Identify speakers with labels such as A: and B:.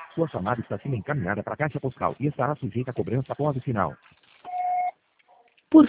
A: Sua chamada está sendo encaminhada para a caixa postal e estará sujeita a cobrança após o sinal.